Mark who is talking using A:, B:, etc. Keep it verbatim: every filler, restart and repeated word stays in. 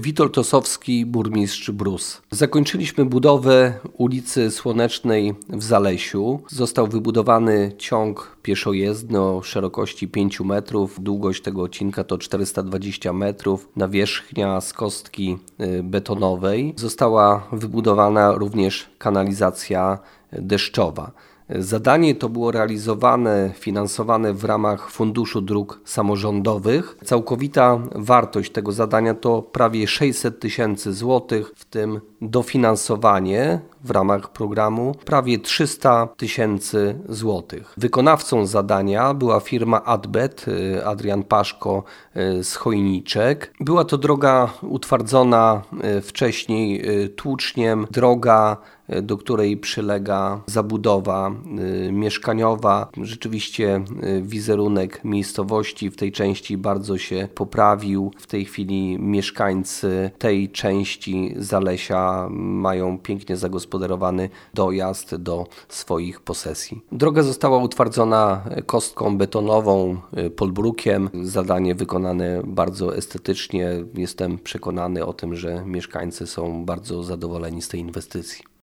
A: Witold Osowski, burmistrz Brus. Zakończyliśmy budowę ulicy Słonecznej w Zalesiu. Został wybudowany ciąg pieszojezdny o szerokości pięć metrów. Długość tego odcinka to czterysta dwadzieścia metrów. Nawierzchnia z kostki betonowej. Została wybudowana również kanalizacja deszczowa. Zadanie to było realizowane, finansowane w ramach Funduszu Dróg Samorządowych. Całkowita wartość tego zadania to prawie sześćset tysięcy złotych, w tym dofinansowanie w ramach programu prawie trzysta tysięcy złotych. Wykonawcą zadania była firma Adbet, Adrian Paszko z Chojniczek. Była to droga utwardzona wcześniej tłuczniem, droga, do której przylega zabudowa y, mieszkaniowa. Rzeczywiście y, wizerunek miejscowości w tej części bardzo się poprawił. W tej chwili mieszkańcy tej części Zalesia mają pięknie zagospodarowany dojazd do swoich posesji. Droga została utwardzona kostką betonową, y, polbrukiem. Zadanie wykonane bardzo estetycznie. Jestem przekonany o tym, że mieszkańcy są bardzo zadowoleni z tej inwestycji.